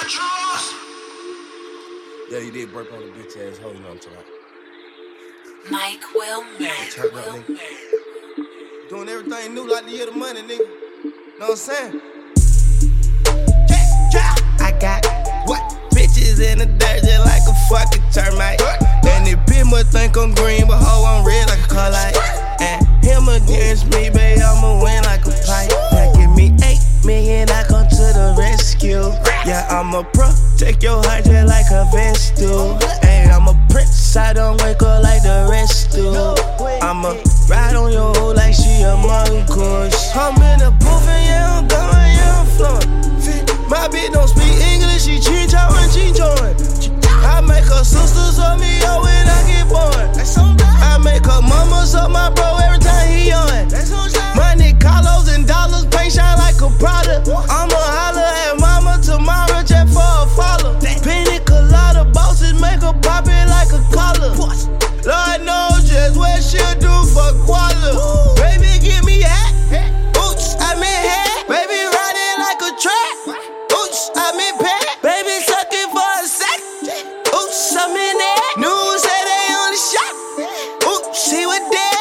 Yeah, you did burp on the bitch ass hoe, you know what I'm talking about. Mike Will Turned up, nigga. Doing everything new like the year of the money, nigga. Know what I'm saying? I got what? Bitches in the dirt just like a fucking termite. And this bitch must think I'm green, but hoe I'm red like a car light. And him against me, babe, I'ma win like a pipe. Now give me 8 million, I come to the rescue. Yeah, I'm a pro, take your heart just like a vest do. Hey, I'm a prince, I don't wake up like the rest do. I'ma ride on your hoe like she a mongoose. I'm in the booth and yeah, I'm going, yeah, I'm flowing. My bitch don't speak English, she cheat out when she join. I make her sisters up me up when I get born. I make her mamas up my bro every time he on. Money, Carlos and dollars, paint shine like a product. I'ma holler at mama tomorrow just for a follow. Pina colada bosses make her pop it like a collar. Lord knows just what she'll do for Koala. Baby, give me hat. Oops, I'm in hat. Baby, riding like a track. Oops, I'm in pad. Baby, sucking for a sec. Oops, I'm in that. News say they on the shot. Oops, she was dead.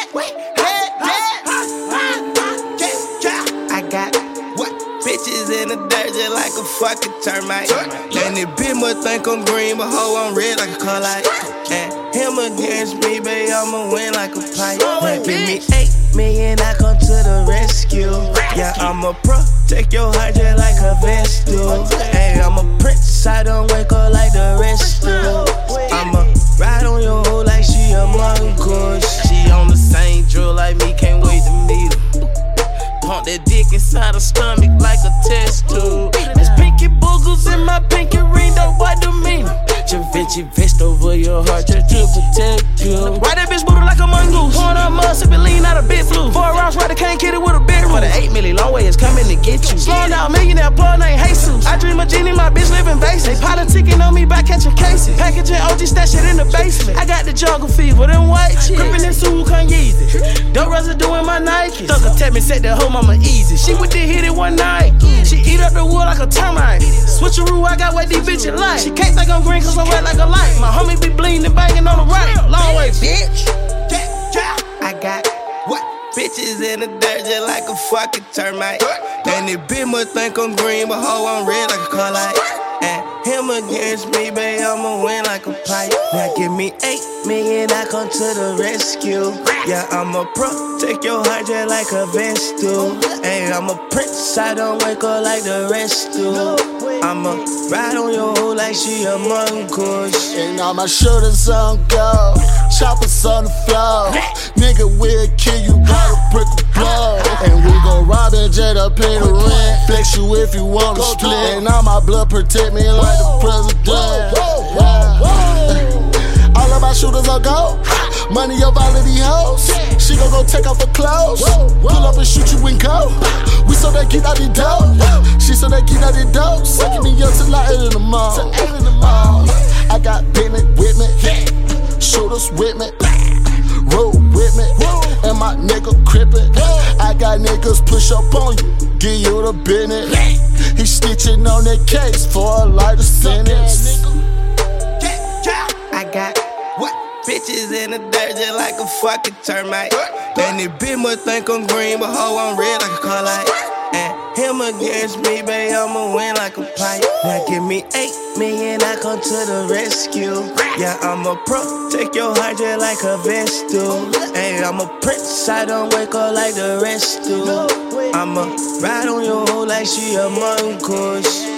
I got what? Bitches in the dirt just like a fucking termite. And this bitch must think I'm green, but hoe I'm red like a car light. And him against me, babe, I'ma win like a pipe. Now give me 8 million, I come to the rescue. Yeah, I'm a pro, take your heart just like a vest do. Hey, I'm a prince, I don't wake up like the rest do. I'ma ride on your hoe like she a mongoose. She on the same drill like me, can't wait to meet her. Pump that dick inside her stomach like a test tube. There's pinky boogers in my pinky ring, though, what do mean? Vinci vest over your heart just to protect you. Ride that bitch booty like a mongoose. Pouring up mud, sippin' lean out a bit flu. 4 rounds, right, I can't get it with a big roof. For the 8 million, long way is coming to get you. Slowing down, millionaire, plug named Jesus. I dream of Genie, my bitch living basic. They politicking on me by catching cases. Packaging OG, stash shit in the basement. I got the jungle fever, them white chicks. Grippin' in Sue, can't easy. Dope residue in my Nike. Thugger tap me, set the hoe mama easy. She with the hit it one night. She eat up the wood like a termite. Switcheroo, I got what these bitches like. She can't think I'm green cause I'm red like a light. My homie be bleeding and banging on the right. Long way, bitch. I got what? Bitches in the dirt just like a fucking termite. And this bitch must think I'm green, but hoe I'm red like a car light. And him against me, babe, I'ma win like a pipe. Now give me 8 million, I come to the rescue. Yeah, I'm a pro, take your heart just like a vest do. Hey, I'm a prince, I don't wake up like the rest do. I'ma ride on your hoe like she a mongoose. And all my shooters on go, choppers on the floor. Nigga, we'll kill you by the brick of blood. And we gon' rob and jet up, pay the rent. Flex you if you wanna split. And all my blood protect me like the president. All of my shooters on go, money up all of these hoes. She gon' go take off her clothes, pull up and shoot you and go. We so that get out the dope, she so that get out the dope. Sucking me up till I 8 in the morning. I got Bentley with me, shooters with me, roll with me, and my nigga crippin'. I got niggas push up on you, give you the business. He stitching on that case for a lighter sentence. I got what? Bitches in the dirt just like a fucking termite. And this bitch must think I'm green, but hoe I'm red like a car light. And him against me, babe, I'ma win like a pipe. Now give me 8 million, I come to the rescue. Yeah, I'm a pro, take your heart just like a vest do. Hey, I'm a prince, I don't wake up like the rest do. I'ma ride on your hoe like she a mongoose.